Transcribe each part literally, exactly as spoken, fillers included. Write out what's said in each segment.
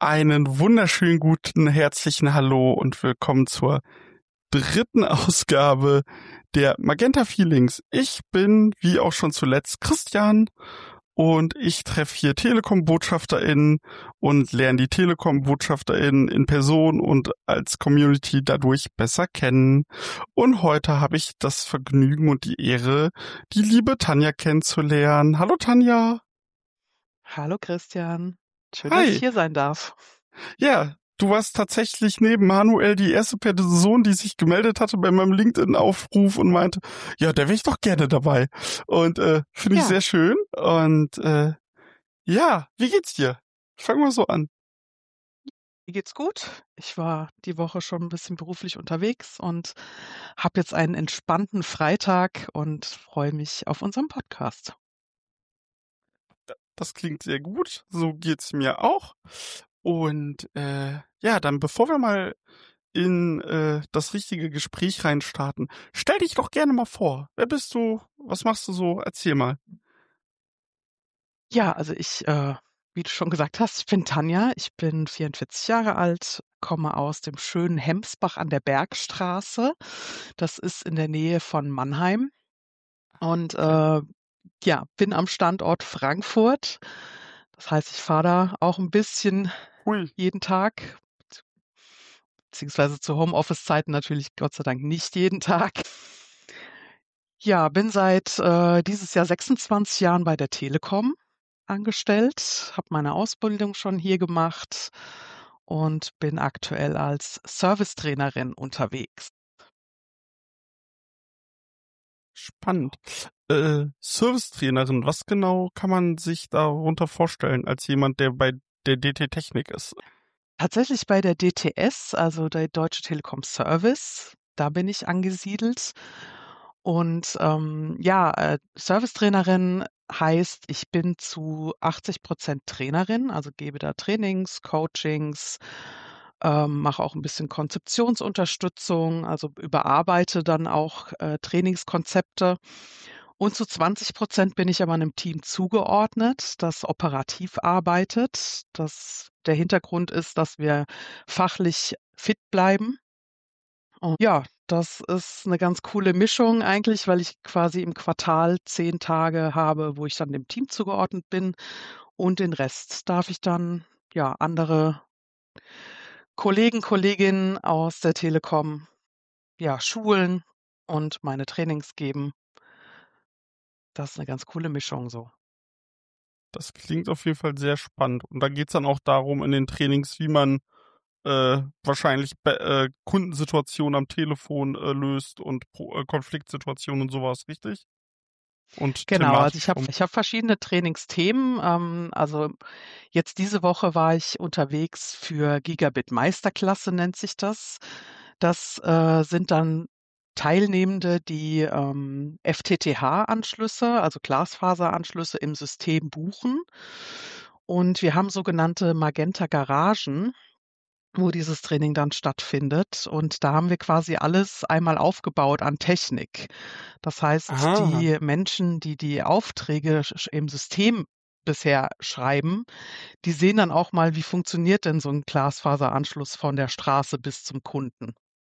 Einen wunderschönen guten, herzlichen Hallo und willkommen zur dritten Ausgabe der Magenta Feelings. Ich bin, wie auch schon zuletzt, Christian und ich treffe hier Telekom-BotschafterInnen und lerne die Telekom-BotschafterInnen in Person und als Community dadurch besser kennen. Und heute habe ich das Vergnügen und die Ehre, die liebe Tanja kennenzulernen. Hallo Tanja. Hallo Christian. Schön, Hi. dass ich hier sein darf. Ja, du warst tatsächlich neben Manuel die erste Person, die sich gemeldet hatte bei meinem LinkedIn-Aufruf und meinte, ja, da wäre ich doch gerne dabei. Und äh, finde ich Ja. sehr schön. Und äh, ja, wie geht's dir? Fangen wir so an. Mir geht's gut. Ich war die Woche schon ein bisschen beruflich unterwegs und habe jetzt einen entspannten Freitag und freue mich auf unseren Podcast. Das klingt sehr gut. So geht's mir auch. Und äh, ja, dann bevor wir mal in äh, das richtige Gespräch reinstarten, stell dich doch gerne mal vor. Wer bist du? Was machst du so? Erzähl mal. Ja, also ich, äh, wie du schon gesagt hast, ich bin Tanja. Ich bin vierundvierzig Jahre alt, komme aus dem schönen Hemsbach an der Bergstraße. Das ist in der Nähe von Mannheim. Und äh, ja, bin am Standort Frankfurt. Das heißt, ich fahre da auch ein bisschen Hui. jeden Tag, beziehungsweise zu Homeoffice-Zeiten natürlich Gott sei Dank nicht jeden Tag. Ja, bin seit äh, dieses Jahr sechsundzwanzig Jahren bei der Telekom angestellt, habe meine Ausbildung schon hier gemacht und bin aktuell als Servicetrainerin unterwegs. Spannend. Äh, Servicetrainerin, was genau kann man sich darunter vorstellen als jemand, der bei der D T Technik ist? Tatsächlich bei der D T S, also der Deutsche Telekom Service, da bin ich angesiedelt. Und ähm, ja, äh, Servicetrainerin heißt, ich bin zu achtzig Prozent Trainerin, also gebe da Trainings, Coachings, ähm, mache auch ein bisschen Konzeptionsunterstützung, also überarbeite dann auch äh, Trainingskonzepte. Und zu zwanzig Prozent bin ich aber einem Team zugeordnet, das operativ arbeitet. Das, der Hintergrund ist, dass wir fachlich fit bleiben. Und ja, das ist eine ganz coole Mischung eigentlich, weil ich quasi im Quartal zehn Tage habe, wo ich dann dem Team zugeordnet bin und den Rest darf ich dann, ja, andere Kollegen, Kolleginnen aus der Telekom, ja, schulen und meine Trainings geben. Das ist eine ganz coole Mischung so. Das klingt auf jeden Fall sehr spannend. Und da geht's dann auch darum in den Trainings, wie man äh, wahrscheinlich be- äh, Kundensituationen am Telefon äh, löst und Pro äh, Konfliktsituationen und sowas, richtig? Und Genau, also Thematik ich habe vom. ich habe verschiedene Trainingsthemen. Ähm, also jetzt diese Woche war ich unterwegs für Gigabit Meisterklasse, nennt sich das. Das äh, sind dann Teilnehmende, die ähm, F T T H-Anschlüsse, also Glasfaseranschlüsse im System buchen. Und wir haben sogenannte Magenta Garagen, wo dieses Training dann stattfindet. Und da haben wir quasi alles einmal aufgebaut an Technik. Das heißt, Aha. die Menschen, die die Aufträge sch im System bisher schreiben, die sehen dann auch mal, wie funktioniert denn so 'n Glasfaseranschluss von der Straße bis zum Kunden.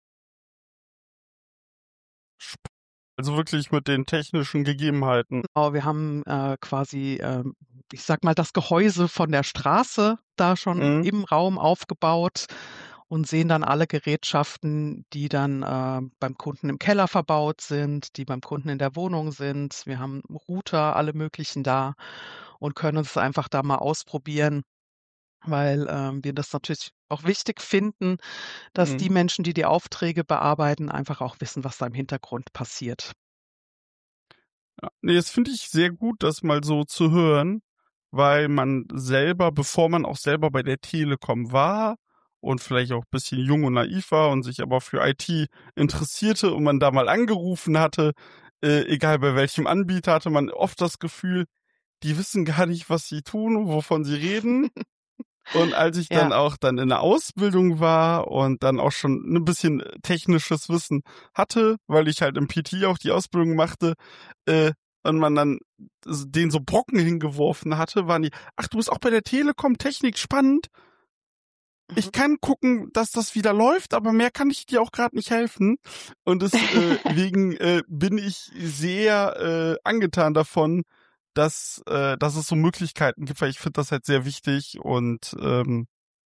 Sp- Also wirklich mit den technischen Gegebenheiten. Genau, wir haben, äh, quasi, ähm, ich sage mal, das Gehäuse von der Straße da schon Mhm. im Raum aufgebaut und sehen dann alle Gerätschaften, die dann, äh, beim Kunden im Keller verbaut sind, die beim Kunden in der Wohnung sind. Wir haben Router, alle möglichen da und können uns einfach da mal ausprobieren, weil, ähm, wir das natürlich auch wichtig finden, dass die Mhm. Menschen, die die Aufträge bearbeiten, einfach auch wissen, was da im Hintergrund passiert. Ja. Nee, das finde ich sehr gut, das mal so zu hören, weil man selber, bevor man auch selber bei der Telekom war und vielleicht auch ein bisschen jung und naiv war und sich aber für I T interessierte und man da mal angerufen hatte, äh, egal bei welchem Anbieter, hatte man oft das Gefühl, die wissen gar nicht, was sie tun und wovon sie reden. Und als ich dann Ja. auch dann in der Ausbildung war und dann auch schon ein bisschen technisches Wissen hatte, weil ich halt im P T auch die Ausbildung machte, äh, und man dann denen so Brocken hingeworfen hatte, waren die, ach, du bist auch bei der Telekom, Technik, spannend. ich Mhm. kann gucken, dass das wieder läuft, aber mehr kann ich dir auch gerade nicht helfen. Und deswegen äh, äh, bin ich sehr äh, angetan davon, dass, äh, dass es so Möglichkeiten gibt, weil ich finde das halt sehr wichtig und ähm,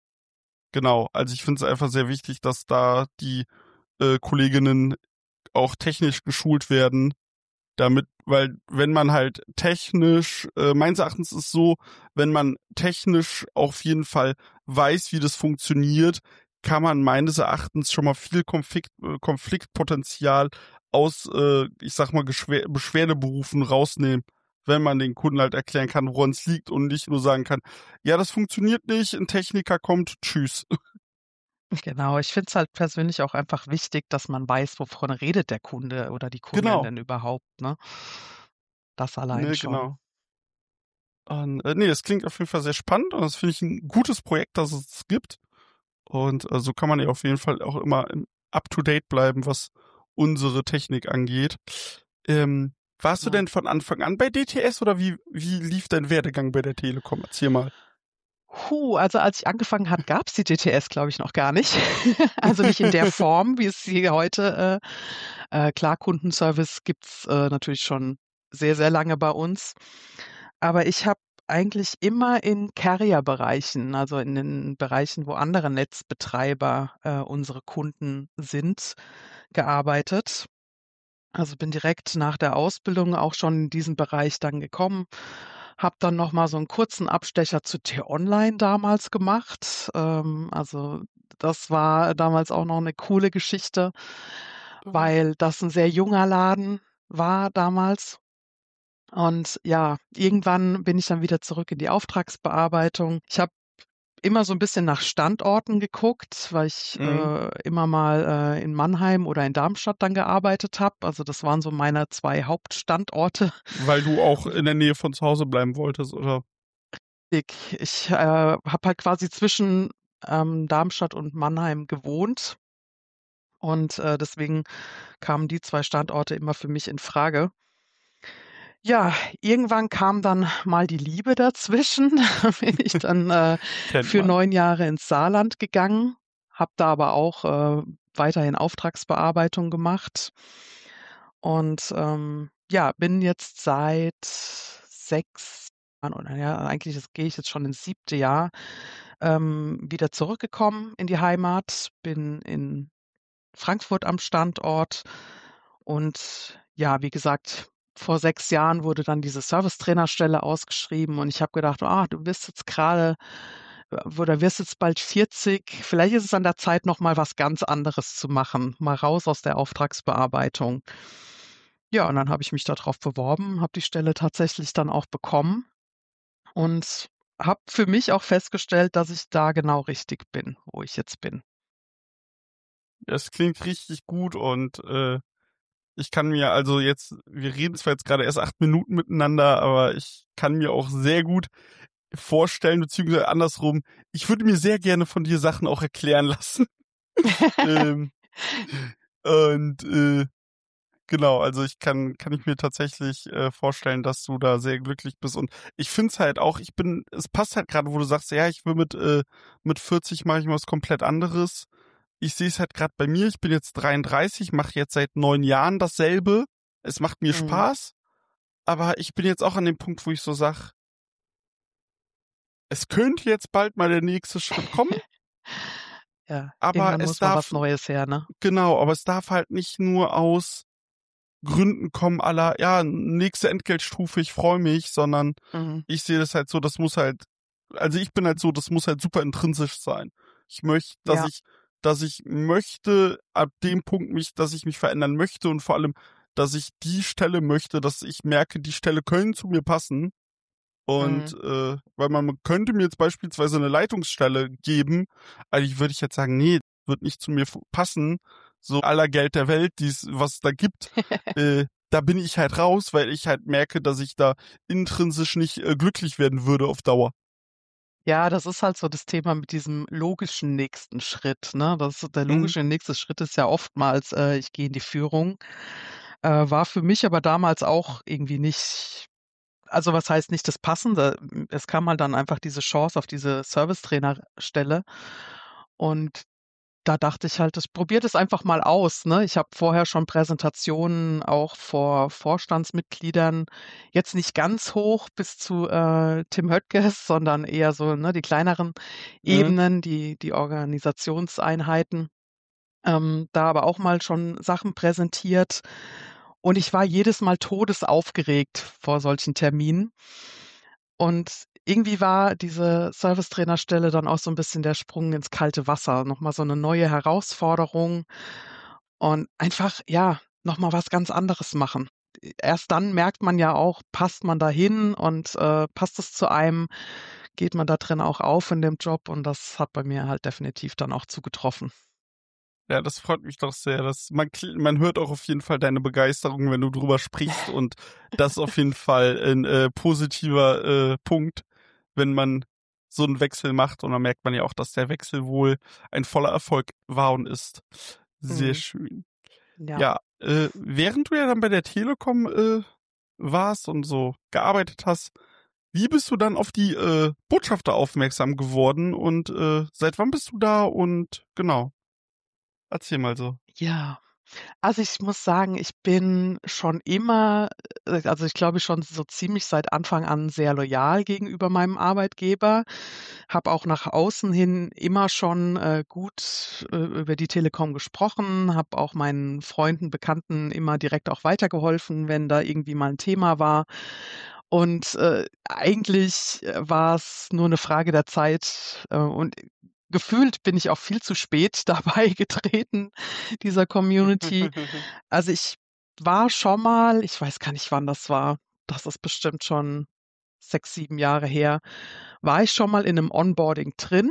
genau, also ich finde es einfach sehr wichtig, dass da die äh, Kolleginnen auch technisch geschult werden, damit, weil wenn man halt technisch, äh, meines Erachtens ist so, wenn man technisch auf jeden Fall weiß, wie das funktioniert, kann man meines Erachtens schon mal viel Konflikt, äh, Konfliktpotenzial aus, äh, ich sag mal, Geschwer Beschwerdeberufen rausnehmen, wenn man den Kunden halt erklären kann, woran es liegt und nicht nur sagen kann, ja, das funktioniert nicht, ein Techniker kommt, tschüss. Genau, ich finde es halt persönlich auch einfach wichtig, dass man weiß, wovon redet der Kunde oder die Kundin Genau, denn überhaupt, ne? Das allein ne, schon. genau. Und, äh, nee, das klingt auf jeden Fall sehr spannend und das finde ich ein gutes Projekt, dass es es gibt. Und äh, so kann man ja auf jeden Fall auch immer im up-to-date bleiben, was unsere Technik angeht. Ähm, warst du Genau. denn von Anfang an bei D T S oder wie, wie lief dein Werdegang bei der Telekom? Erzähl mal. Puh, also als ich angefangen hat, gab's die D T S, glaube ich, noch gar nicht. Also nicht in der Form, wie es sie heute äh, äh, klar, Kundenservice gibt's äh, natürlich schon sehr, sehr lange bei uns. Aber ich habe eigentlich immer in Carrier-Bereichen, also in den Bereichen, wo andere Netzbetreiber äh, unsere Kunden sind, gearbeitet. Also bin direkt nach der Ausbildung auch schon in diesen Bereich dann gekommen, habe dann noch mal so einen kurzen Abstecher zu T-Online damals gemacht. Ähm, also, das war damals auch noch eine coole Geschichte, weil das ein sehr junger Laden war damals. Und ja, irgendwann bin ich dann wieder zurück in die Auftragsbearbeitung. Ich habe immer so ein bisschen nach Standorten geguckt, weil ich, Mhm. äh, immer mal, äh, in Mannheim oder in Darmstadt dann gearbeitet habe. Also, das waren so meine zwei Hauptstandorte. Weil du auch in der Nähe von zu Hause bleiben wolltest, oder? Ich ich, äh, habe halt quasi zwischen, ähm, Darmstadt und Mannheim gewohnt und, äh, deswegen kamen die zwei Standorte immer für mich in Frage. Ja, irgendwann kam dann mal die Liebe dazwischen. Da bin ich dann, äh, Kennt für man. neun Jahre ins Saarland gegangen, habe da aber auch, äh, weiterhin Auftragsbearbeitung gemacht und, ähm, ja, bin jetzt seit sechs Jahren oder ja, eigentlich das gehe ich jetzt schon ins siebte Jahr, ähm, wieder zurückgekommen in die Heimat, bin in Frankfurt am Standort und ja, wie gesagt, vor sechs Jahren wurde dann diese Servicetrainerstelle ausgeschrieben und ich habe gedacht: „Ah, du bist jetzt grade äh, oder wirst jetzt bald vierzig. Vielleicht ist es an der Zeit, noch mal was ganz anderes zu machen, mal raus aus der Auftragsbearbeitung.“ Ja, und dann habe ich mich da drauf beworben, habe die Stelle tatsächlich dann auch bekommen und habe für mich auch festgestellt, dass ich da genau richtig bin, wo ich jetzt bin. Das klingt richtig gut und äh, ich kann mir also jetzt, wir reden zwar jetzt gerade erst acht Minuten miteinander, aber ich kann mir auch sehr gut vorstellen, beziehungsweise andersrum, ich würde mir sehr gerne von dir Sachen auch erklären lassen. ähm, und äh, genau, also ich kann, kann ich mir tatsächlich äh, vorstellen, dass du da sehr glücklich bist. Und ich finde es halt auch, ich bin, es passt halt gerade, wo du sagst, ja, ich will mit, äh, mit vierzig mache ich mal was komplett anderes. Ich sehe es halt gerade bei mir, ich bin jetzt dreiunddreißig, mache jetzt seit neun Jahren dasselbe. Es macht mir Mhm. Spaß, aber ich bin jetzt auch an dem Punkt, wo ich so sag, es könnte jetzt bald mal der nächste Schritt kommen, Ja, aber irgendwann es muss mal was darf, Neues her, ne? genau, aber es darf halt nicht nur aus Gründen kommen aller, ja, nächste Entgeltstufe, ich freue mich, sondern Mhm. ich sehe das halt so, das muss halt, also ich bin halt so, das muss halt super intrinsisch sein. Ich möchte, dass Ja, ich, dass ich möchte, ab dem Punkt mich, dass ich mich verändern möchte und vor allem, dass ich die Stelle möchte, dass ich merke, die Stelle können zu mir passen. Und mhm. äh, weil man könnte mir jetzt beispielsweise eine Leitungsstelle geben, eigentlich würde ich jetzt sagen, nee, wird nicht zu mir passen. So aller Geld der Welt, dies, was es da gibt, äh, da bin ich halt raus, weil ich halt merke, dass ich da intrinsisch nicht äh, glücklich werden würde auf Dauer. Ja, das ist halt so das Thema mit diesem logischen nächsten Schritt, ne? Das der Mhm. logische nächste Schritt ist ja oftmals, äh, ich gehe in die Führung. Äh, war für mich aber damals auch irgendwie nicht, also, was heißt nicht das Passende? Hm, es kam halt dann einfach diese Chance auf diese Servicetrainerstelle Und da dachte ich halt, ich probiere das einfach mal aus, ne? Ich habe vorher schon Präsentationen auch vor Vorstandsmitgliedern, jetzt nicht ganz hoch bis zu äh, Tim Höttges, sondern eher so, ne, die kleineren Mhm. Ebenen, die, die Organisationseinheiten. Ähm, da aber auch mal schon Sachen präsentiert. Und ich war jedes Mal todesaufgeregt vor solchen Terminen. Und irgendwie war diese Servicetrainerstelle dann auch so ein bisschen der Sprung ins kalte Wasser, noch mal so eine neue Herausforderung und einfach, ja, noch mal was ganz anderes machen. Erst dann merkt man ja auch, passt man da hin und, äh, passt es zu einem? Geht man da drin auch auf in dem Job? Und das hat bei mir halt definitiv dann auch zugetroffen. Ja, das freut mich doch sehr. Dass man, kl- man hört auch auf jeden Fall deine Begeisterung, wenn du drüber sprichst. Und das ist auf jeden Fall ein äh, positiver äh, Punkt, wenn man so einen Wechsel macht. Und dann merkt man ja auch, dass der Wechsel wohl ein voller Erfolg war und ist. Sehr Mhm. schön. Ja. Ja, äh, während du ja dann bei der Telekom äh, warst und so gearbeitet hast, wie bist du dann auf die äh, Botschafter aufmerksam geworden und äh, seit wann bist du da und genau, erzähl mal so. Ja. Also, ich muss sagen, ich bin schon immer äh, also, ich glaube schon so ziemlich seit Anfang an sehr loyal gegenüber meinem Arbeitgeber, habe auch nach außen hin immer schon, äh, gut, äh, über die Telekom gesprochen, habe auch meinen Freunden, Bekannten immer direkt auch weitergeholfen, wenn da irgendwie mal ein Thema war. Und, äh, eigentlich, äh, war es nur eine Frage der Zeit, äh, und gefühlt bin ich auch viel zu spät da beigetreten, dieser Community. Also, ich war schon mal ich weiß gar nicht, wann das war. Das ist bestimmt schon sechs, sieben Jahre her. War ich schon mal in 'nem Onboarding drin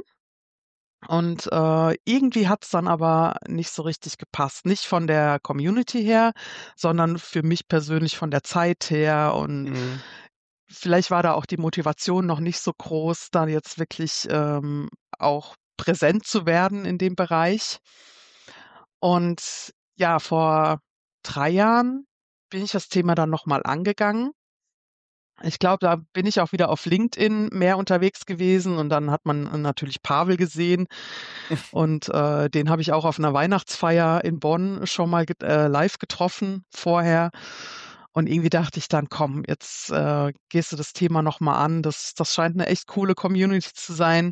und, äh, irgendwie hat's dann aber nicht so richtig gepasst. Nicht von der Community her, sondern für mich persönlich von der Zeit her und Mhm. vielleicht war da auch die Motivation noch nicht so groß, da jetzt wirklich, ähm, auch präsent zu werden in dem Bereich. Und ja, vor drei Jahren bin ich das Thema dann noch mal angegangen. Ich glaube, da bin ich auch wieder auf LinkedIn mehr unterwegs gewesen und dann hat man natürlich Pavel gesehen und, äh, den habe ich auch auf 'ner Weihnachtsfeier in Bonn schon mal get äh, live getroffen vorher. Und irgendwie dachte ich dann: „Komm, jetzt, äh, gehst du das Thema noch mal an. Das das scheint 'ne echt coole Community zu sein.“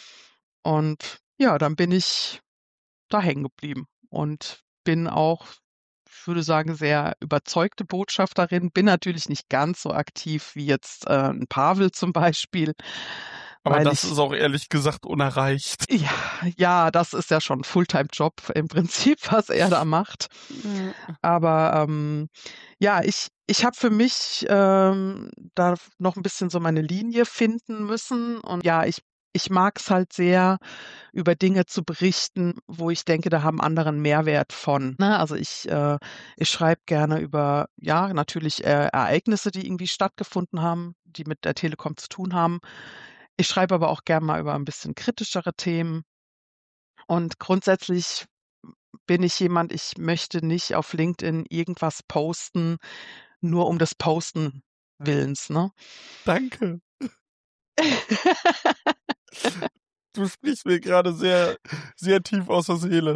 Und ja, dann bin ich da hängen geblieben und bin auch, ich würde sagen, sehr überzeugte Botschafterin. Bin natürlich nicht ganz so aktiv wie jetzt, äh, 'n Pavel zum Beispiel, Aber weil das ich ist auch ehrlich gesagt unerreicht. ja, ja, das ist ja schon 'n Fulltime-Job im Prinzip, was er da macht. Ja. Aber, ähm, ja, ich ich habe für mich, ähm, da noch 'n bisschen so meine Linie finden müssen und ja, ich ich mag's halt sehr, über Dinge zu berichten, wo ich denke, da haben andere 'n Mehrwert von, ne? Also, ich, äh ich schreibe gerne über, ja, natürlich, äh, Ereignisse, die irgendwie stattgefunden haben, die mit der Telekom zu tun haben. Ich schreibe aber auch gern mal über 'n bisschen kritischere Themen und grundsätzlich bin ich jemand, ich möchte nicht auf LinkedIn irgendwas posten, nur um des Posten willens, ne? Danke. Du sprichst mir gerade sehr, sehr tief aus der Seele.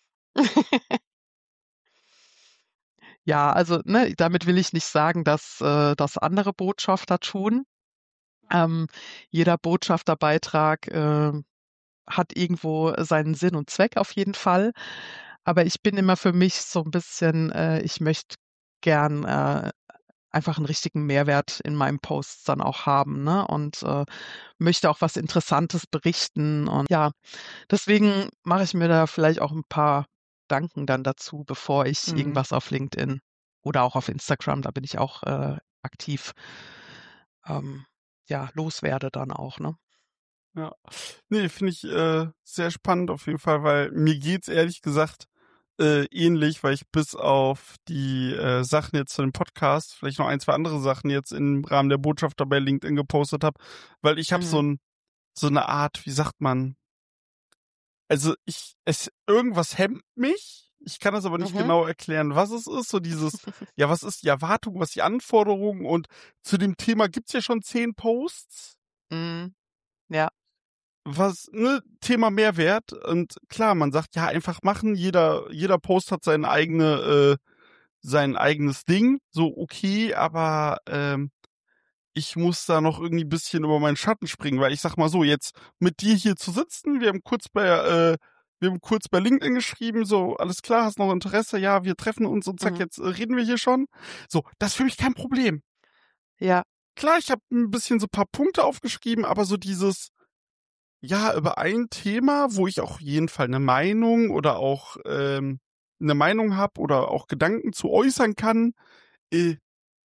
Ja, also, ne, damit will ich nicht sagen, dass, äh das andere Botschafter tun. Ähm, jeder Botschafterbeitrag, ähm, hat irgendwo seinen Sinn und Zweck auf jeden Fall. Aber ich bin immer für mich so 'n bisschen äh, ich möchte gern, äh, einfach 'n richtigen Mehrwert in meinen Posts dann auch haben, ne? Und, äh, möchte auch was Interessantes berichten und ja, deswegen mache ich mir da vielleicht auch 'n paar Gedanken dann dazu, bevor ich Mhm. irgendwas auf LinkedIn oder auch auf Instagram, da bin ich auch, äh, aktiv, ähm, ja, loswerde dann auch, ne? Ja. Ne, finde ich äh, sehr spannend auf jeden Fall, weil mir geht's ehrlich gesagt äh, ähnlich, weil ich bis auf die äh, Sachen jetzt zu dem Podcast, vielleicht noch ein, zwei andere Sachen jetzt im Rahmen der Botschafter bei LinkedIn gepostet habe, weil ich habe so Mhm. ein so eine Art, wie sagt man, also ich es irgendwas hemmt mich. Ich kann das aber nicht Mhm. genau erklären, was es ist, so dieses, ja, was ist die Erwartung, was die Anforderungen, und zu dem Thema gibt's ja schon zehn Posts. Mhm. Ja. was, ne, Thema Mehrwert. Und klar, man sagt, ja, einfach machen. Jeder, jeder Post hat seine eigene, äh, sein eigenes Ding. So, okay, aber ähm, ich muss da noch irgendwie ein bisschen über meinen Schatten springen, weil ich sag mal so, jetzt mit dir hier zu sitzen, wir haben kurz bei, äh, wir haben kurz bei LinkedIn geschrieben, so, alles klar, hast noch Interesse? Ja, wir treffen uns und zack, Mhm. jetzt äh, reden wir hier schon. So, das ist für mich kein Problem. Ja. Klar, ich habe ein bisschen so ein paar Punkte aufgeschrieben, aber so dieses, ja, über ein Thema, wo ich auch jeden Fall eine Meinung oder auch ähm, eine Meinung habe oder auch Gedanken zu äußern kann, äh,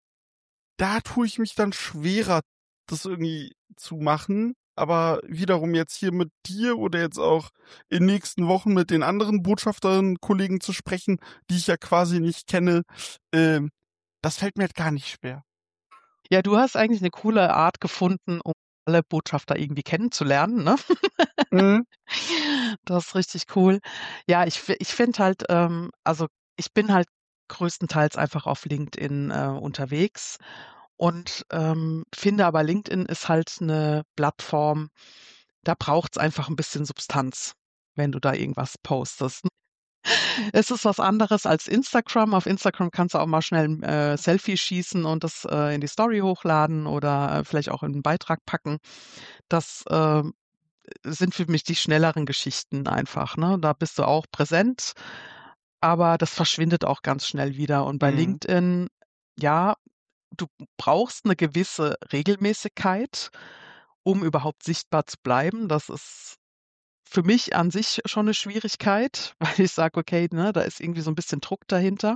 da tue ich mich dann schwerer, das irgendwie zu machen. Aber wiederum jetzt hier mit dir oder jetzt auch in nächsten Wochen mit den anderen Botschafterinnen, Kollegen zu sprechen, die ich ja quasi nicht kenne, ähm, das fällt mir halt gar nicht schwer. Ja, du hast eigentlich eine coole Art gefunden, um alle Botschafter irgendwie kennenzulernen, ne? Mhm. Das ist richtig cool. Ja, ich fi ich finde halt, ähm also, ich bin halt größtenteils einfach auf LinkedIn, äh, unterwegs und, ähm, finde aber, LinkedIn ist halt eine Plattform, da braucht's einfach ein bisschen Substanz, wenn du da irgendwas postest. Es ist was anderes als Instagram. Auf Instagram kannst du auch mal schnell 'n, äh, Selfie schießen und das, äh, in die Story hochladen oder, äh, vielleicht auch in 'n Beitrag packen. Das, ähm, sind für mich die schnelleren Geschichten einfach, ne? Da bist du auch präsent, aber das verschwindet auch ganz schnell wieder. Und bei Mhm. LinkedIn, ja, du brauchst 'ne gewisse Regelmäßigkeit, um überhaupt sichtbar zu bleiben. Das ist für mich an sich schon 'ne Schwierigkeit, weil ich sage: „Okay, ne, da ist irgendwie so 'n bisschen Druck dahinter."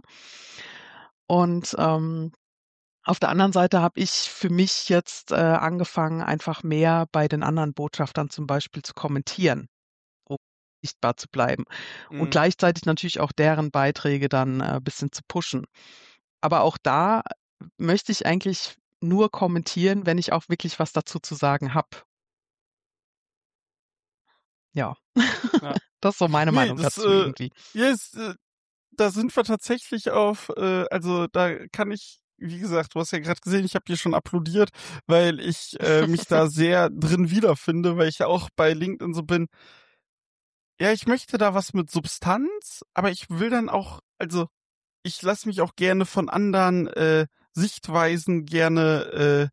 Und, ähm, auf der anderen Seite habe ich für mich jetzt, äh, angefangen, einfach mehr bei den anderen Botschaftern zum Beispiel zu kommentieren, um sichtbar zu bleiben und Mhm. gleichzeitig natürlich auch deren Beiträge dann, äh, bisschen zu pushen. Aber auch da möchte ich eigentlich nur kommentieren, wenn ich auch wirklich was dazu zu sagen habe. Ja, Ja. das ist so meine Ne, Meinung das, dazu äh, irgendwie. ja, ist, äh, da sind wir tatsächlich auf, äh, also da kann ich, wie gesagt, du hast ja gerade gesehen, ich habe dir schon applaudiert, weil ich äh, mich da sehr drin wiederfinde, weil ich ja auch bei LinkedIn so bin. Ja, ich möchte da was mit Substanz, aber ich will dann auch, also ich lasse mich auch gerne von anderen äh, Sichtweisen gerne, äh,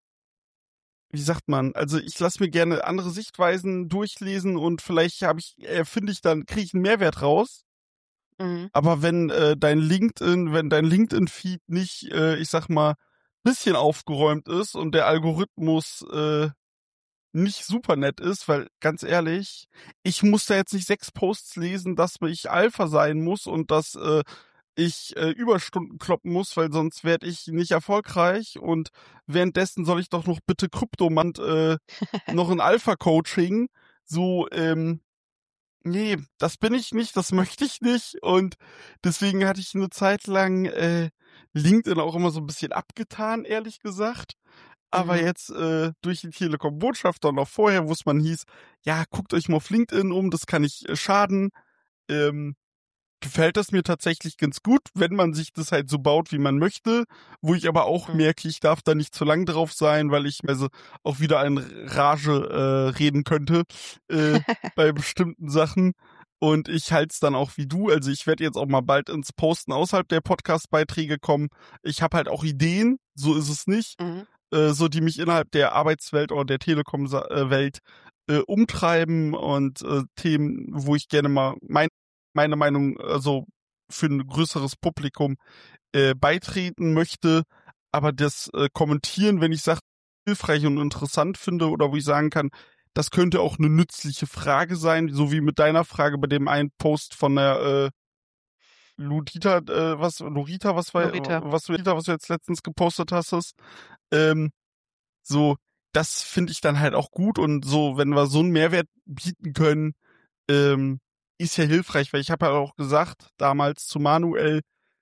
wie sagt man, also ich lasse mir gerne andere Sichtweisen durchlesen und vielleicht habe ich, äh, finde ich dann, kriege ich einen Mehrwert raus. Mhm, Aber wenn äh, dein LinkedIn, wenn dein LinkedIn-Feed nicht, äh, ich sag mal, bisschen aufgeräumt ist und der Algorithmus äh, nicht super nett ist, weil ganz ehrlich, ich muss da jetzt nicht sechs Posts lesen, dass ich Alpha sein muss und dass äh, ich äh, Überstunden kloppen muss, weil sonst werde ich nicht erfolgreich und währenddessen soll ich doch noch bitte Kryptomant äh, noch ein Alpha-Coaching. So, ähm, nee, das bin ich nicht, das möchte ich nicht. Und deswegen hatte ich eine Zeit lang äh, LinkedIn auch immer so ein bisschen abgetan, ehrlich gesagt. Aber mhm. jetzt äh, durch die Telekom-Botschafter und auch vorher, wo es man hieß, ja, guckt euch mal auf LinkedIn um, das kann nicht äh, schaden. Ähm, gefällt das mir tatsächlich ganz gut, wenn man sich das halt so baut, wie man möchte, wo ich aber auch Mhm. merke, ich darf da nicht zu lang drauf sein, weil ich also auch wieder in Rage äh, reden könnte äh, bei bestimmten Sachen. Und ich halte es dann auch wie du. Also ich werde jetzt auch mal bald ins Posten außerhalb der Podcast-Beiträge kommen. Ich habe halt auch Ideen, so ist es nicht, Mhm. äh, so die mich innerhalb der Arbeitswelt oder der Telekom-Welt äh, umtreiben und äh, Themen, wo ich gerne mal mein meine Meinung, also für ein größeres Publikum äh, beitreten möchte. Aber das äh, Kommentieren, wenn ich sage, hilfreich und interessant finde oder wo ich sagen kann, das könnte auch eine nützliche Frage sein, so wie mit deiner Frage bei dem einen Post von der äh, Ludita, äh, was, Lorita, was war, Lorita. was, Lorita, was du jetzt letztens gepostet hast, ähm, so, das finde ich dann halt auch gut und so, wenn wir so einen Mehrwert bieten können, ähm, ist ja hilfreich, weil ich habe ja auch gesagt, damals zu Manuel,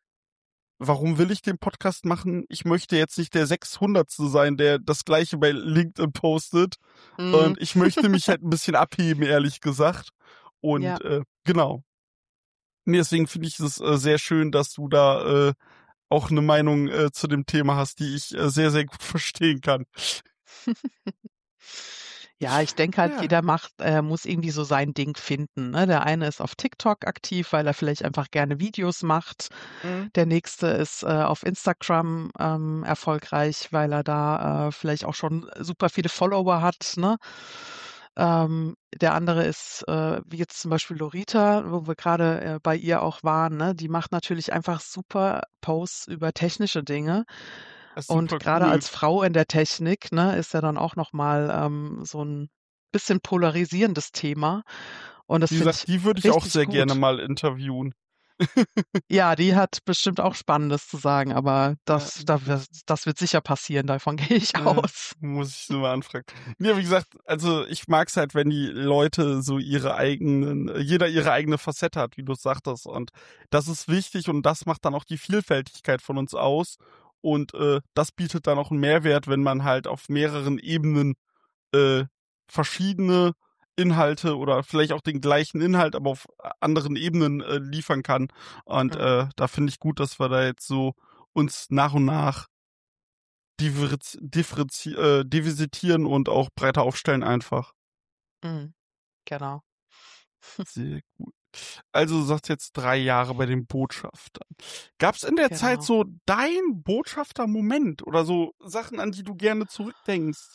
warum will ich den Podcast machen? Ich möchte jetzt nicht der sechshundertste sein, der das Gleiche bei LinkedIn postet. Mhm. Und ich möchte mich halt ein bisschen abheben, ehrlich gesagt. Ja. Und äh, genau. Nee, deswegen finde ich es äh, sehr schön, dass du da äh, auch eine Meinung äh, zu dem Thema hast, die ich äh, sehr, sehr gut verstehen kann. Ja, ich denke halt, Ja. jeder macht äh, muss irgendwie so sein Ding finden, ne? Der eine ist auf TikTok aktiv, weil er vielleicht einfach gerne Videos macht. Mhm. Der nächste ist, äh, auf Instagram, ähm, erfolgreich, weil er da, äh, vielleicht auch schon super viele Follower hat, ne? Ähm, der andere ist, äh, wie jetzt zum Beispiel Lorita, wo wir grade, äh, bei ihr auch waren, ne? Die macht natürlich einfach super Posts über technische Dinge. Das ist Und super grade cool. als Frau in der Technik, ne, ist ja dann auch noch mal, ähm, so 'n bisschen polarisierendes Thema. Und das Wie finde gesagt, ich die würde ich auch richtig sehr gerne gut. mal interviewen. Ja, die hat bestimmt auch Spannendes zu sagen, aber Ja, das da muss wird das wird sicher passieren, davon gehe ich Äh, aus. muss ich sie mal anfragen. Ja, wie gesagt, also ich mag's halt, wenn die Leute so ihre eigenen jeder ihre eigene Facette hat, wie du's sagtest. Und das ist wichtig und das macht dann auch die Vielfältigkeit von uns aus. Und, äh, das bietet dann auch 'n Mehrwert, wenn man halt auf mehreren Ebenen, äh, verschiedene Inhalte oder vielleicht auch den gleichen Inhalt, aber auf a anderen Ebenen, äh, liefern kann. Und, Mhm. äh, da finde ich gut, dass wir da jetzt so uns nach und nach diverz differenzi äh, divisitieren und auch breiter aufstellen einfach. Mhm, genau. Sehr gut. Also, du sagst jetzt drei Jahre bei den Botschaftern. Gab's in der Zeit Genau. so deinen Botschafter-Moment oder so Sachen, an die du gerne zurückdenkst?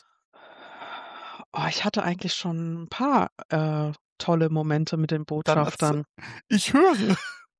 Oh, ich hatte eigentlich schon 'n paar, äh, tolle Momente mit den Dann erzäh Botschaftern. ich höre.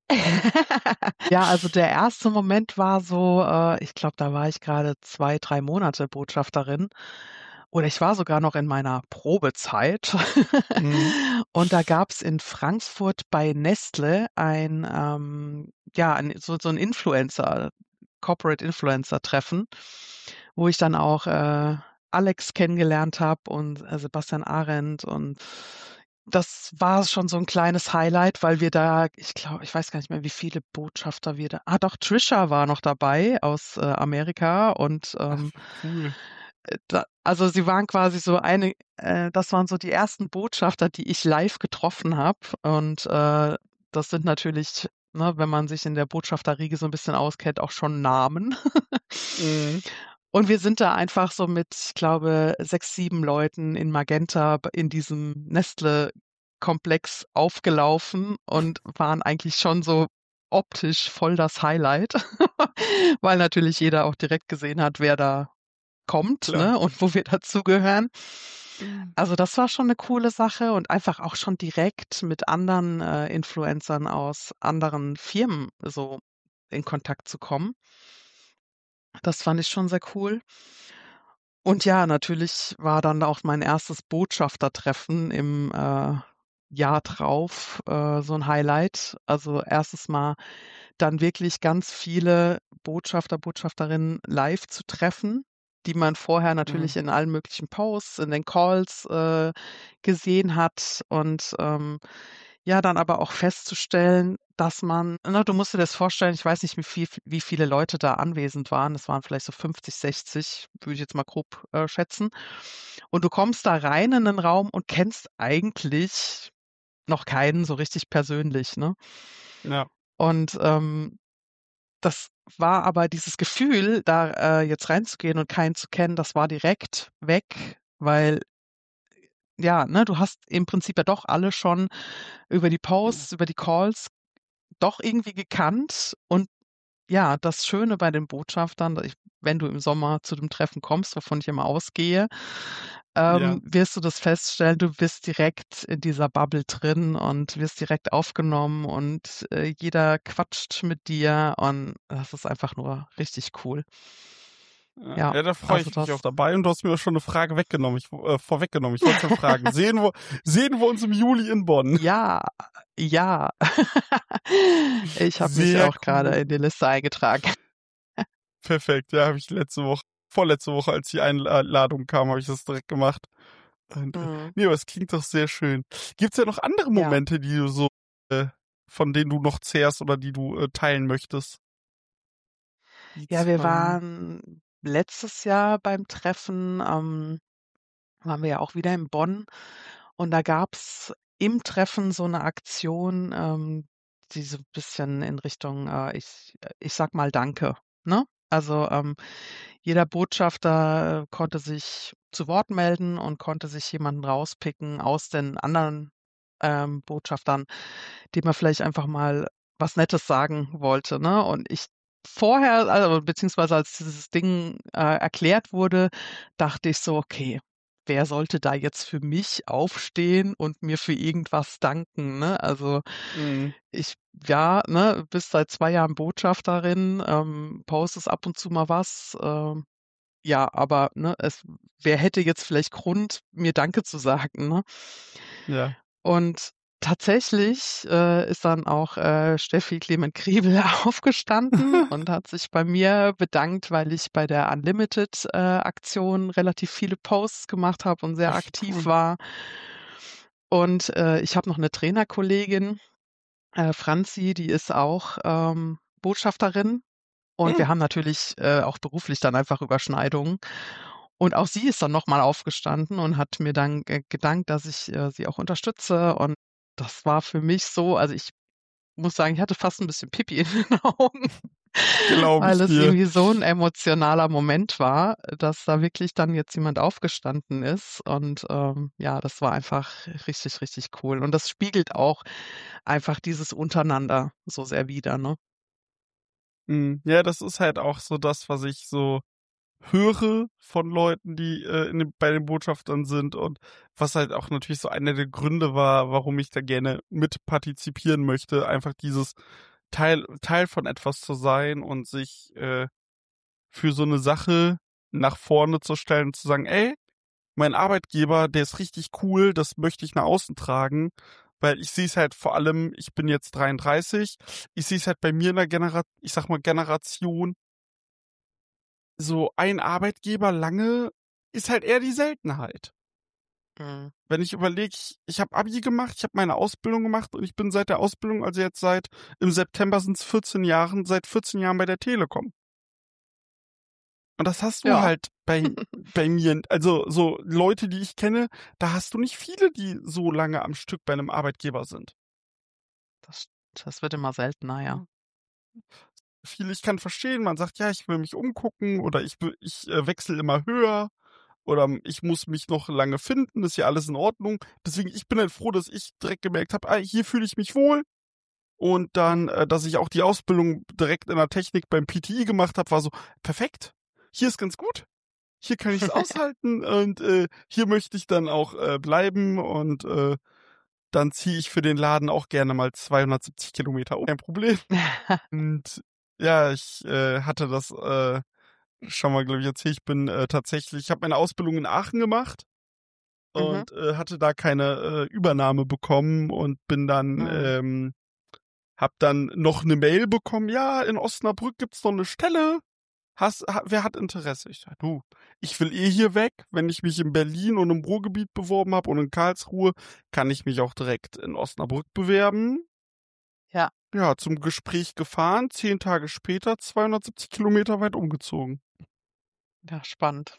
Ja, also der erste Moment war so, äh, ich glaube, da war ich grade zwei, drei Monate Botschafterin oder ich war sogar noch in meiner Probezeit. Mhm. Und da gab's in Frankfurt bei Nestlé ein, ähm ja, ein so so 'n Influencer Corporate Influencer Treffen, wo ich dann auch, äh, Alex kennengelernt habe und, äh, Sebastian Arendt und das war schon so 'n kleines Highlight, weil wir da ich glaube ich weiß gar nicht mehr, wie viele Botschafter wir da ah doch, Trisha war noch dabei aus, äh, Amerika und, Ach, ähm wie cool. äh, da also sie waren quasi so eine äh, das waren so die ersten Botschafter, die ich live getroffen habe. Und, äh, das sind natürlich, ne, wenn man sich in der Botschafterriege so 'n bisschen auskennt, auch schon Namen. Mhm. Und wir sind da einfach so mit, ich glaube, sechs, sieben Leuten in Magenta b in diesem Nestlé-Komplex aufgelaufen und waren eigentlich schon so optisch voll das Highlight, weil natürlich jeder auch direkt gesehen hat, wer da kommt, Klar. ne, und wo wir dazugehören. Mhm. Also, das war schon 'ne coole Sache und einfach auch schon direkt mit anderen, äh, Influencern aus anderen Firmen so in Kontakt zu kommen. Das fand ich schon sehr cool. Und ja, natürlich war dann auch mein erstes Botschaftertreffen im, äh, Jahr drauf, äh, so 'n Highlight. Also, erstes Mal dann wirklich ganz viele Botschafter, Botschafterinnen live zu treffen, die man vorher Mhm. natürlich in allen möglichen Posts, in den Calls, äh, gesehen hat und, ähm, ja, dann aber auch festzustellen, dass man ne, du musst dir das vorstellen, ich weiß nicht, wie viel wie viele Leute da anwesend waren. Das waren vielleicht so fünfzig, sechzig, würde ich jetzt mal grob, äh, schätzen. Und du kommst da rein in 'nen Raum und kennst eigentlich noch keinen so richtig persönlich, ne? Ja. Und, ähm, das war aber dieses Gefühl, da, äh, jetzt reinzugehen und keinen zu kennen, das war direkt weg, weil ja, ne, du hast im Prinzip ja doch alle schon über die Posts, über die Calls doch irgendwie gekannt. Und ja, das Schöne bei den Botschaftern, ich wenn du im Sommer zu dem Treffen kommst, wovon ich immer ausgehe, Ja. ähm, wirst du das feststellen, du bist direkt in dieser Bubble drin und wirst direkt aufgenommen und, äh, jeder quatscht mit dir und das ist einfach nur richtig cool. Ja, Ja, ja, da freue also ich mich das auch dabei und du hast mir auch schon 'ne Frage weggenommen. Ich w äh, vorweggenommen. Ich wollte schon fragen: Sehen wir sehen wir uns im Juli in Bonn? Ja, ja. Ich habe mich Sehr auch grade cool. in die Liste eingetragen. Perfekt, ja, habe ich letzte Woche vorletzte Woche, als die Einla Ladung kam, habe ich das direkt gemacht. Und, äh, Mhm. ne, aber es klingt doch sehr schön. Gibt's denn noch andere Ja. Momente, die du so äh, von denen du noch zehrst oder die du, äh, teilen möchtest? Die Ja, wir zwei waren letztes Jahr beim Treffen, ähm, waren wir ja auch wieder in Bonn und da gab's im Treffen so 'ne Aktion, ähm, die so bisschen in Richtung, äh, ich ich sage mal „Danke“, ne? Also, ähm, jeder Botschafter, äh, konnte sich zu Wort melden und konnte sich jemanden rauspicken aus den anderen, ähm, Botschaftern, dem er vielleicht einfach mal was Nettes sagen wollte, ne? Und ich vorher, also beziehungsweise als dieses Ding, äh, erklärt wurde, dachte ich so: „Okay, wer sollte da jetzt für mich aufstehen und mir für irgendwas danken“, ne? Also, Mhm. ich ja, ne, bist seit zwei Jahren Botschafterin, ähm, postest ab und zu mal was, ähm, ja, aber, ne, es wer hätte jetzt vielleicht Grund, mir Danke zu sagen, ne? Ja. Und tatsächlich, äh, ist dann auch, äh, Steffi Clement Kriebel aufgestanden und hat sich bei mir bedankt, weil ich bei der Unlimited, äh, Aktion relativ viele Posts gemacht habe und sehr Ach, wie aktiv cool. war. Und, äh, ich habe noch 'ne Trainerkollegin, äh, Franzi, die ist auch, ähm, Botschafterin und Hm. wir haben natürlich, äh, auch beruflich dann einfach Überschneidungen. Und auch sie ist dann noch mal aufgestanden und hat mir dann ge gedankt, dass ich, äh, sie auch unterstütze und das war für mich so also, ich muss sagen, ich hatte fast 'n bisschen Pipi in den Augen, Glaube weil ich es dir. irgendwie so 'n emotionaler Moment war, dass da wirklich dann jetzt jemand aufgestanden ist und, ähm, ja, das war einfach richtig, richtig cool. Und das spiegelt auch einfach dieses Untereinander so sehr wider, ne? Mhm. Ja, das ist halt auch so das, was ich so höre von Leuten, die, äh, in den bei den Botschaftern sind und was halt auch natürlich so einer der Gründe war, warum ich da gerne mit partizipieren möchte. Einfach dieses Teil Teil von etwas zu sein und sich, äh, für so 'ne Sache nach vorne zu stellen und zu sagen: „Ey, mein Arbeitgeber, der ist richtig cool, das möchte ich nach außen tragen.“ Weil ich sehe es halt vor allem ich bin jetzt dreiunddreißig, ich sehe es halt bei mir in der Genera ich sage mal, Generation so ein Arbeitgeber lange ist halt eher die Seltenheit. Mhm. Wenn ich überlege, ich ich habe Abi gemacht, ich habe meine Ausbildung gemacht und ich bin seit der Ausbildung, also jetzt seit im September sind's vierzehn Jahren seit vierzehn Jahren bei der Telekom. Und das hast du Ja. halt bei bei mir also, so Leute, die ich kenne, da hast du nicht viele, die so lange am Stück bei 'nem Arbeitgeber sind. Das das wird immer seltener, ja. Mhm. Viele ich kann verstehen, man sagt: „Ja, ich will mich umgucken“ oder „ich will ich, äh, wechsle immer höher“ oder „m ich muss mich noch lange finden“, ist ja alles in Ordnung. Deswegen, ich bin halt froh, dass ich direkt gemerkt habe: „Ah, hier fühle ich mich wohl.“ Und dann, Mhm. äh, dass ich auch die Ausbildung direkt in der Technik beim P T I gemacht habe, war so: „Perfekt, hier ist ganz gut. Hier kann ich's aushalten und, äh, hier möchte ich dann auch, äh, bleiben und, äh, dann ziehe ich für den Laden auch gerne mal zweihundertsiebzig Kilometer um, kein Problem.“ Und ja, ich, äh, hatte das, äh, schon mal, glaube ich, erzählt. Ich bin, äh, tatsächlich ich habe meine Ausbildung in Aachen gemacht Mhm. und, äh, hatte da keine, äh, Übernahme bekommen und bin dann, Mhm. ähm habe dann noch 'ne Mail bekommen: „Ja, in Osnabrück gibt's noch 'ne Stelle. Hast ha wer hat Interesse?“ Ich sage: „Du, ich will eh hier weg. Wenn ich mich in Berlin und im Ruhrgebiet beworben habe und in Karlsruhe, kann ich mich auch direkt in Osnabrück bewerben.“ Ja. Ja, zum Gespräch gefahren, zehn Tage später zweihundertsiebzig Kilometer weit umgezogen. Ja, spannend.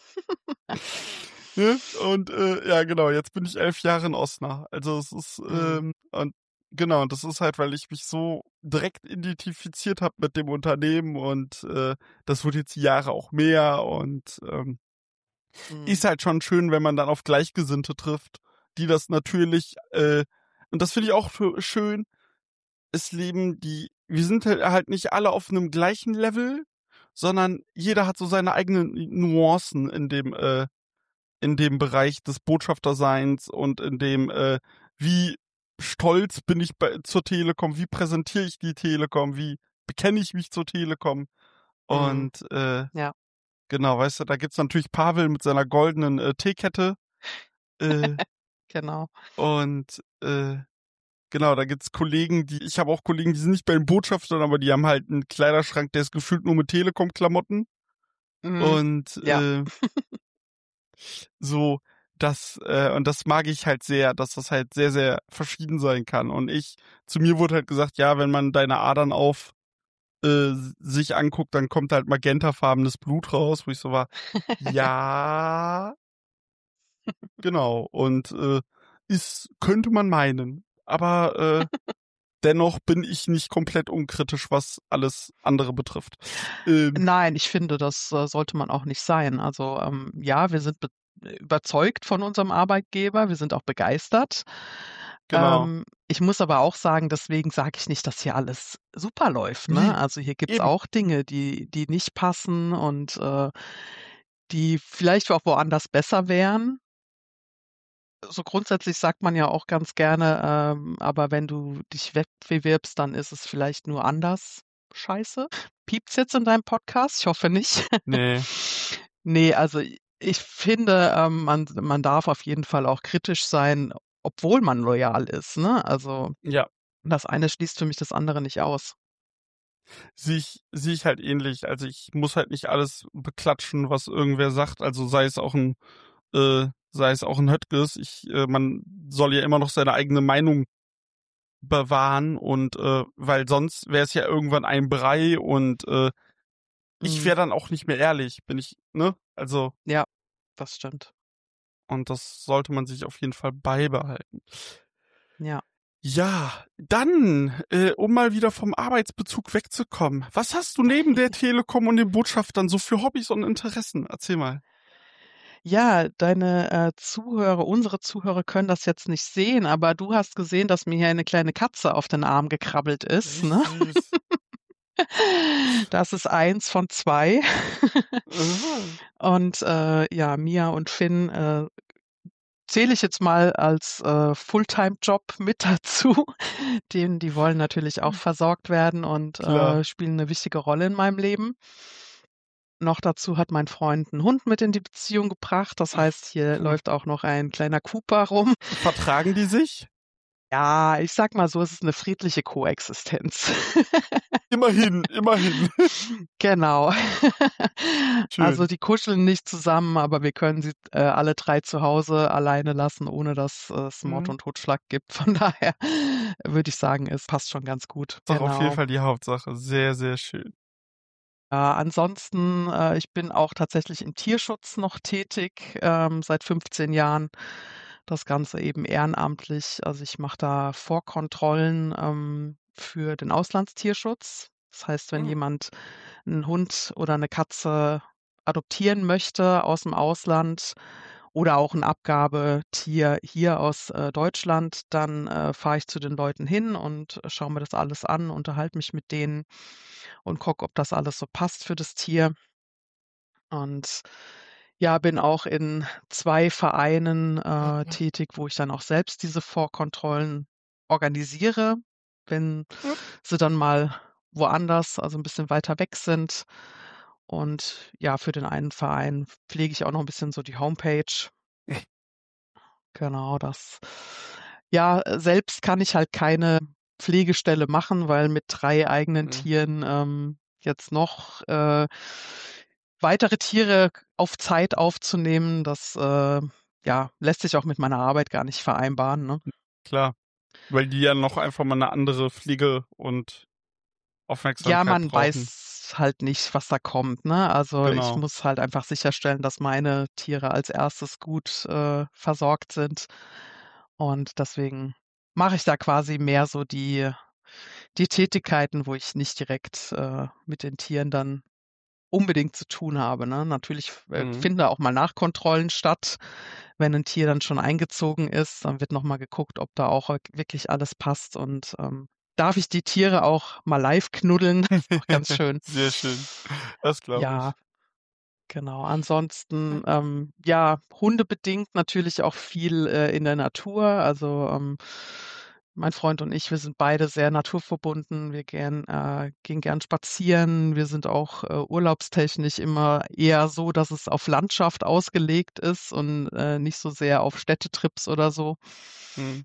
Ne? Und, äh, ja genau, jetzt bin ich elf Jahre in Osnabrück. Also, es ist, Mhm. ähm und genau, das ist halt, weil ich mich so direkt identifiziert habe mit dem Unternehmen und, äh, das wurde jetzt die Jahre auch mehr und, ähm Mhm. ist halt schon schön, wenn man dann auf Gleichgesinnte trifft, die das natürlich, äh und das finde ich auch für schön, es leben die wir sind halt halt nicht alle auf 'nem gleichen Level, sondern jeder hat so seine eigenen N Nuancen in dem, äh in dem Bereich des Botschafterseins und in dem, äh, wie stolz bin ich bei zur Telekom, wie präsentiere ich die Telekom, wie bekenne ich mich zur Telekom. Mhm. Und, äh, Ja. genau, weißt du, da gibt's natürlich Pavel mit seiner goldenen, äh, Teekette. Äh Genau. und, äh, genau, da gibt's Kollegen, die ich habe auch Kollegen, die sind nicht bei den Botschaftern, aber die haben halt 'n Kleiderschrank, der ist gefüllt nur mit Telekom-Klamotten. Mhm. Und, Ja. äh so, das, äh und das mag ich halt sehr, dass das halt sehr, sehr verschieden sein kann. Und ich zu mir wurde halt gesagt: „Ja, wenn man deine Adern auf äh, sich anguckt, dann kommt halt magentafarbenes Blut raus“, wo ich so war: „Ja“ genau. Und, äh, ist könnte man meinen. Aber, äh dennoch bin ich nicht komplett unkritisch, was alles andere betrifft. Ähm, Nein, ich finde, das äh, sollte man auch nicht sein. Also ähm, ja, wir sind be überzeugt von unserem Arbeitgeber, wir sind auch begeistert. genau. Ähm, ich muss aber auch sagen, deswegen sage ich nicht, dass hier alles super läuft, ne? Nee, Also hier gibt's eben. auch Dinge, die die nicht passen und äh, die vielleicht auch woanders besser wären. So grundsätzlich sagt man ja auch ganz gerne, ähm, aber wenn du dich wegbewirbst, dann ist es vielleicht nur anders scheiße. Piept's jetzt in deinem Podcast? Ich hoffe nicht. Nee, Ne, also i ich finde, ähm, man man darf auf jeden Fall auch kritisch sein, obwohl man loyal ist, ne? Also, ja, das eine schließt für mich das andere nicht aus. sehe ich sehe ich halt ähnlich. Also, ich muss halt nicht alles beklatschen, was irgendwer sagt. Also, sei es auch 'n äh, sei es auch 'n Höttges. Ich äh, man soll ja immer noch seine eigene Meinung bewahren und, äh weil sonst wäre es ja irgendwann ein Brei und, äh, ich Mhm. wäre dann auch nicht mehr ehrlich, bin ich ne? Also, Ja, das stimmt. und das sollte man sich auf jeden Fall beibehalten. Ja. Ja, dann, äh, um mal wieder vom Arbeitsbezug wegzukommen. Was hast du neben der Telekom und den Botschaftern so für Hobbys und Interessen? Erzähl mal. Ja, deine, äh, Zuhörer unsere Zuhörer können das jetzt nicht sehen, aber du hast gesehen, dass mir hier eine kleine Katze auf den Arm gekrabbelt ist, Richtig ne? süß. Das ist eins von zwei. Aha. Und, äh, ja, Mia und Finn, äh, zähle ich jetzt mal als, äh, Fulltime-Job mit dazu. Den die wollen natürlich auch versorgt werden und, Klar. äh, spielen 'ne wichtige Rolle in meinem Leben. Noch dazu hat mein Freund 'n Hund mit in die Beziehung gebracht. Das heißt, hier Cool. läuft auch noch ein kleiner Cooper rum. Vertragen die sich? Ja, ich sage mal so, es ist 'ne friedliche Koexistenz. Immerhin, immerhin. Genau. Also, Schön. die kuscheln nicht zusammen, aber wir können sie, äh, alle drei zu Hause alleine lassen, ohne dass es Mord Mhm. und Totschlag gibt. Von daher würde ich sagen, es passt schon ganz gut. Ist doch auf jeden Genau. Fall die Hauptsache. Sehr, sehr schön. Äh, ansonsten, äh, ich bin auch tatsächlich im Tierschutz noch tätig, ähm, seit fünfzehn Jahren. Das Ganze eben ehrenamtlich. Also, ich mache da Vorkontrollen, ähm, für den Auslandstierschutz. Das heißt, wenn Mhm. jemand 'n Hund oder 'ne Katze adoptieren möchte aus'm Ausland oder auch 'n Abgabetier hier aus, äh, Deutschland, dann, äh, fahre ich zu den Leuten hin und schaue mir das alles an, unterhalte mich mit denen und gucke, ob das alles so passt für das Tier. Und ja, bin auch in zwei Vereinen, äh, tätig, wo ich dann auch selbst diese Vorkontrollen organisiere, wenn Mhm. sie dann mal woanders, also 'n bisschen weiter weg sind. Und ja, für den einen Verein pflege ich auch noch 'n bisschen so die Homepage. Genau, das ja, äh, selbst kann ich halt keine Pflegestelle machen, weil mit drei eigenen Mhm. Tieren, ähm, jetzt noch, äh, weitere Tiere auf Zeit aufzunehmen, das, äh, ja, lässt sich auch mit meiner Arbeit gar nicht vereinbaren, ne? Klar, weil die ja noch einfach mal 'ne andere Pflege und Ja, Aufmerksamkeit man brauchen. weiß halt nicht, was da kommt, ne? Also, ich Genau. muss halt einfach sicherstellen, dass meine Tiere als Erstes gut, äh, versorgt sind. Und deswegen mache ich da quasi mehr so die die Tätigkeiten, wo ich nicht direkt, äh, mit den Tieren dann unbedingt zu tun habe, ne? Natürlich f äh, Mhm. finden da auch mal Nachkontrollen statt. Wenn 'n Tier dann schon eingezogen ist, dann wird noch mal geguckt, ob da auch wirk wirklich alles passt und, ähm, darf ich die Tiere auch mal live knuddeln, ist auch ganz schön. Sehr schön. Das glaube Ja, ich. genau. Ansonsten, ähm, ja, hundebedingt natürlich auch viel, äh, in der Natur. Also, ähm, mein Freund und ich, wir sind beide sehr naturverbunden. Wir gern äh, gehen gern spazieren. Wir sind auch, äh, urlaubstechnisch immer eher so, dass es auf Landschaft ausgelegt ist und, äh, nicht so sehr auf Städtetrips oder so. Mhm.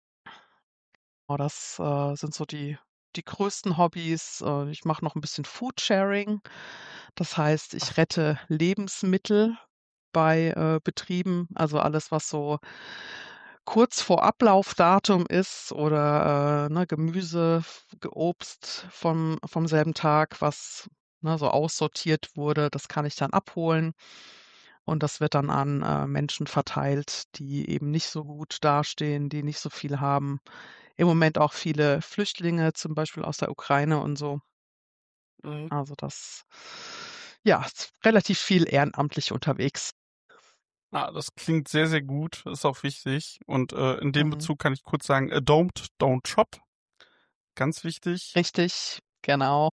Oh, das, äh, sind so die die größten Hobbys. Äh, ich mache noch 'n bisschen Foodsharing. Das heißt, ich Ach. rette Lebensmittel bei, äh, Betrieben, also alles, was so kurz vor Ablaufdatum ist oder, äh, ne, Gemüse, f G Obst vom vom selben Tag, was, ne, so aussortiert wurde, das kann ich dann abholen. Und das wird dann an äh, Menschen verteilt, die eben nicht so gut dastehen, die nicht so viel haben. Im Moment auch viele Flüchtlinge, zum Beispiel aus der Ukraine und so. Mhm. Also das, ja, ist relativ viel ehrenamtlich unterwegs. Ah, das klingt sehr, sehr gut, ist auch wichtig. Und äh, in dem Mhm. Bezug kann ich kurz sagen, äh, don't, don't shop. Ganz wichtig. Richtig, genau.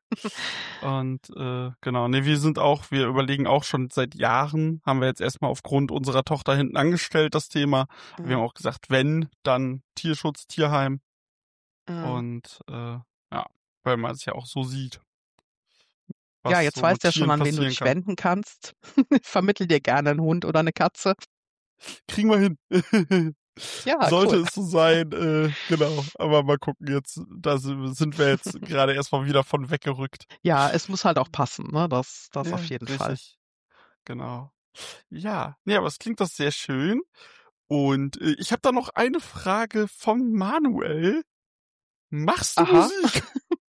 Und äh, genau, nee, wir sind auch, wir überlegen auch schon seit Jahren, haben wir jetzt erstmal aufgrund unserer Tochter hinten angestellt, das Thema. Wir Mhm. haben auch gesagt, wenn, dann Tierschutz, Tierheim. Mhm. Und äh, ja, weil man es ja auch so sieht, Ja, was jetzt so weißt du ja schon, Tieren an wen du passieren dich kann. wenden kannst. Vermittel dir gerne einen Hund oder eine Katze. Kriegen wir hin. Ja, Sollte cool. es so sein, äh, genau. Aber mal gucken, jetzt, da sind wir jetzt gerade erstmal wieder von weggerückt. Ja, es muss halt auch passen, ne? Das, das auf Ja, jeden Fall. richtig. Genau. Ja, nee, aber es klingt doch sehr schön. Und äh, ich habe da noch eine Frage vom Manuel. Machst du Aha, Musik?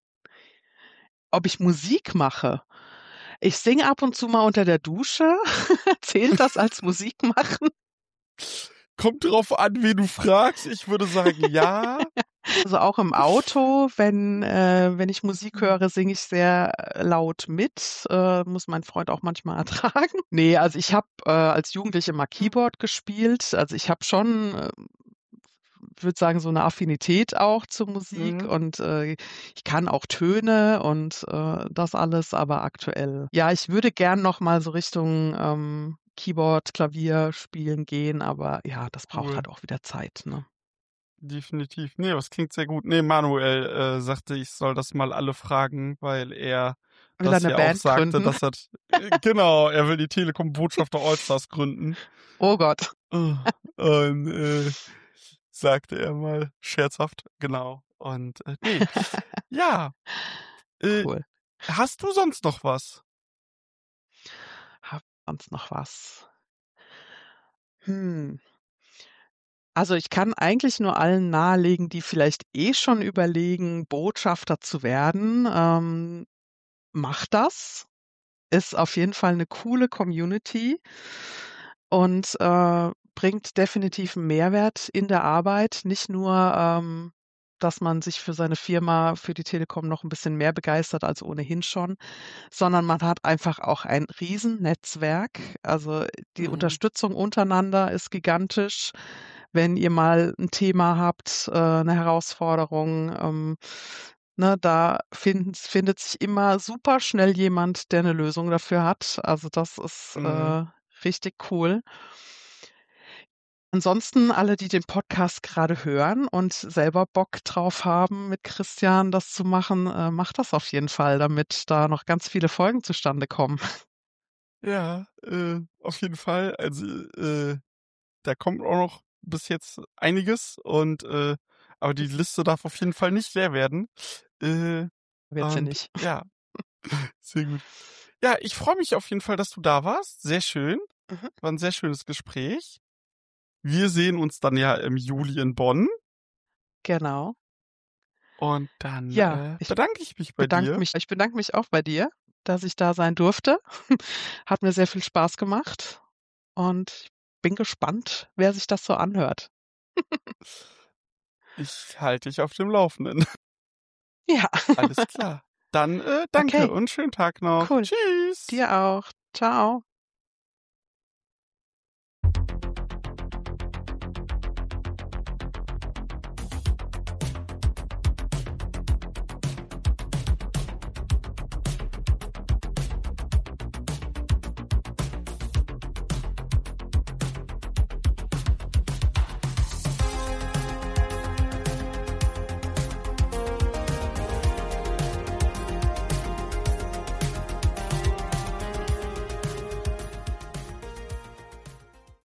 ob ich Musik mache? Ich singe ab und zu mal unter der Dusche. Zählt das als Musik machen? Kommt drauf an, wen du fragst. Ich würde sagen, ja. Also auch im Auto, wenn, äh, wenn ich Musik Hm. höre, singe ich sehr äh, laut mit. Äh, muss mein Freund auch manchmal ertragen. Nee, also ich habe äh, als Jugendliche mal Keyboard gespielt. Also ich habe schon, äh, würde sagen, so eine Affinität auch zur Musik Mhm. und äh, ich kann auch Töne und äh, das alles, aber aktuell. Ja, ich würde gern noch mal so Richtung ähm, Keyboard, Klavier spielen gehen, aber ja, das braucht Cool. halt auch wieder Zeit, ne? Definitiv. Nee, das klingt sehr gut. Nee, Manuel äh, sagte, ich soll das mal alle fragen, weil er Will er das eine ja auch Band sagte, gründen? dass er, äh, genau, er will die Telekom Botschafter Allstars gründen. Oh Gott. Oh, Und äh, sagte er mal scherzhaft, genau. Und äh, nee, ja, äh, Cool. hast du sonst noch was? Hab sonst noch was? Hm. Also ich kann eigentlich nur allen nahelegen, die vielleicht eh schon überlegen, Botschafter zu werden. Ähm, macht das. Ist auf jeden Fall eine coole Community und, äh, bringt definitiv 'n Mehrwert in der Arbeit. Nicht nur, ähm, dass man sich für seine Firma, für die Telekom noch 'n bisschen mehr begeistert als ohnehin schon, sondern man hat einfach auch ein Riesennetzwerk. Also, die Mhm. Unterstützung untereinander ist gigantisch. Wenn ihr mal 'n Thema habt, äh, 'ne Herausforderung, ähm, ne, da finden findet sich immer super schnell jemand, der 'ne Lösung dafür hat. Also, das ist, Mhm. äh, richtig cool. Ansonsten alle, die den Podcast gerade hören und selber Bock drauf haben, mit Christian das zu machen, äh, macht das auf jeden Fall, damit da noch ganz viele Folgen zustande kommen. Ja, äh, auf jeden Fall. Also, äh, da kommt auch noch bis jetzt einiges und äh, aber die Liste darf auf jeden Fall nicht leer werden. Äh, Wird sie und nicht. ja, sehr gut. Ja, ich freue mich auf jeden Fall, dass du da warst. Sehr schön. Mhm. War ein sehr schönes Gespräch. Wir sehen uns dann ja im Juli in Bonn Genau. und dann Ja, äh, ich bedanke ich mich bei bedanke dir. mich ich bedanke mich auch bei dir, dass ich da sein durfte. Hat mir sehr viel Spaß gemacht und ich bin gespannt, wer sich das so anhört. Ich halte dich auf dem Laufenden. Ja, Alles klar. Dann äh, danke okay, und schönen Tag noch. cool. Tschüss. Dir auch. Tschau.